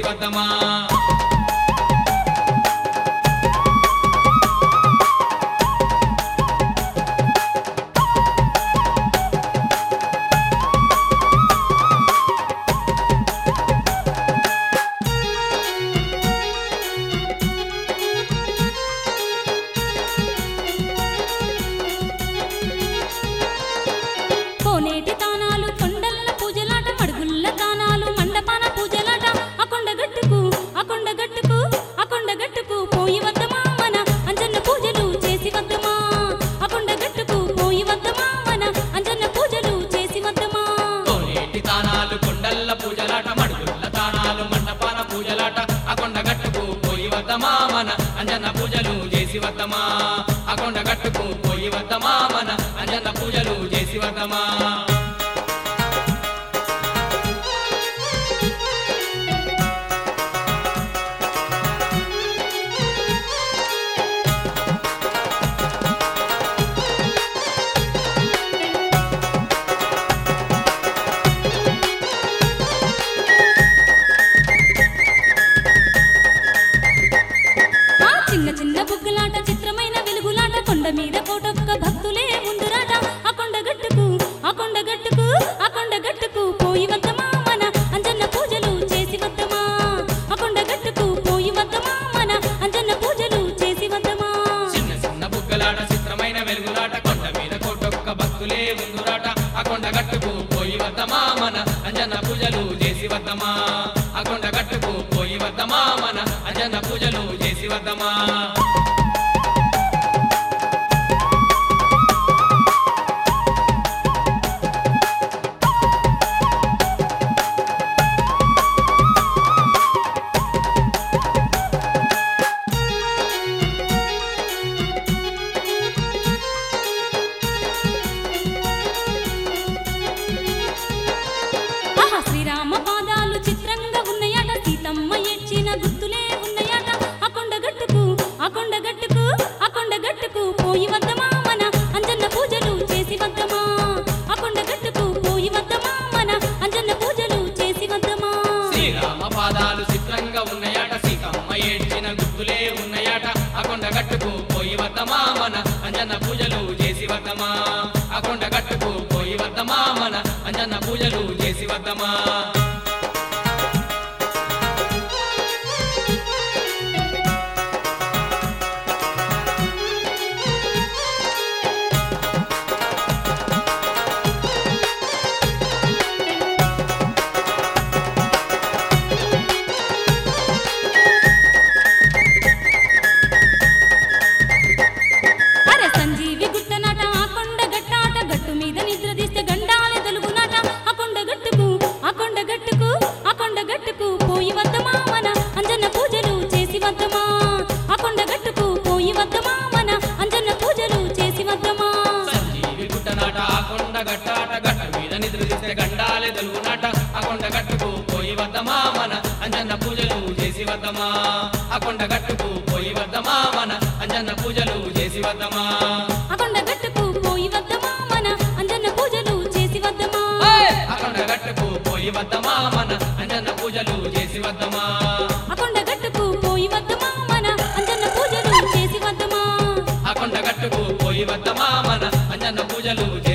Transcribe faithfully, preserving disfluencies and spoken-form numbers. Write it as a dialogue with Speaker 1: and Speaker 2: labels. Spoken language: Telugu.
Speaker 1: వద్దమా పూజలాట మడుగుల్ల తానాలు మండపాన పూజలాట అకొండ గట్టుకు పోయి వద్దమా మన అంజన్న పూజలు చేసి వద్దమా అకొండ గట్టుకు పోయి వద్దమా మన అంజన్న పూజలు చేసి వద్దమా
Speaker 2: మీద కోటొక్క భక్తులే ముందురాట అకొండ గట్టుకు అకొండ గట్టుకు అకొండ గట్టుకు పోయి వద్దమా మన అంజన్న పూజలు చేసి వద్దమా అకొండ గట్టుకు పోయి వద్దమా మన అంజన్న పూజలు చేసి వద్దమా
Speaker 1: చిన్న చిన్న బుగ్గలాట చిత్రమైన వెలుగులాట కొండ మీద కోటొక్క భక్తులే ముందురాట అకొండ గట్టుకు పోయి వద్దమా మన అంజన్న పూజలు చేసి వద్దమా అకొండ గట్టుకు పోయి వద్దమా మన అంజన్న పూజలు చేసి వద్దమా
Speaker 2: శ్రీరామ పాదాలు చిత్రంగా ఉన్నాయట సీతమ్మ ఎచ్చిన గుర్తులే ఉన్నాయట అకొండ గట్టుకు అకొండ గట్టుకు అకొండ గట్టుకు పోయి వద్దమా మన అంజన్న పూజలు చేసి వద్దమా అకొండ గట్టుకు పోయి వద్దమా మన అంజన్న పూజలు చేసి వద్దమా
Speaker 1: శ్రీరామ పాదాలు చిత్రంగా ఉన్నాయట సీతమ్మ ఎచ్చిన గుర్తులే ఉన్నాయట అకొండ గట్టుకు పోయి వద్దమా మన అంజన్న పూజలు చేసి వద్దమా అకొండ గట్టుకు పోయి వద్దమా మన అంజన్న పూజలు చేసి వద్దమా
Speaker 2: అరే సంజీవి గుట్టనాట అకొండ గట్టాట గట్టు మీద నిద్ర తీస్తే గండాలే తలుగునాట అకొండ గట్టుకు అకొండ గట్టుకు అకొండ గట్టుకు పోయి వద్దమా మన అంజన్న పూజలు చేసి వద్దమా అకొండ గట్టుకు పోయి వద్దమా మన అంజన్న పూజలు చేసి వద్దమా
Speaker 1: సంజీవి గుట్టనాట అకొండ గట్టాట గట్ట మీద నిద్ర తీస్తే గండాలే తెలుగునాట అకొండ గట్టుకు పోయి వద్దమా మన అంజన్న పూజలు చేసి వద్దమా అకొండ గట్టుకు పోయి వద్దమా మన అంజన్న పూజలు చేసి వద్దమా
Speaker 2: అకొండ గట్టుకు పోయి వద్దమా మన అంజన్న పూజలు చేసి వద్దమా
Speaker 1: అకొండ గట్టుకు పోయి వద్దమా మన అంజన్న పూజలు చేసి వద్దమా
Speaker 2: అకొండ గట్టుకు పోయి వద్దమా మన అంజన్న పూజలు చేసి వద్దమా
Speaker 1: అకొండ గట్టుకు పోయి వద్దమా మన అంజన్న పూజలు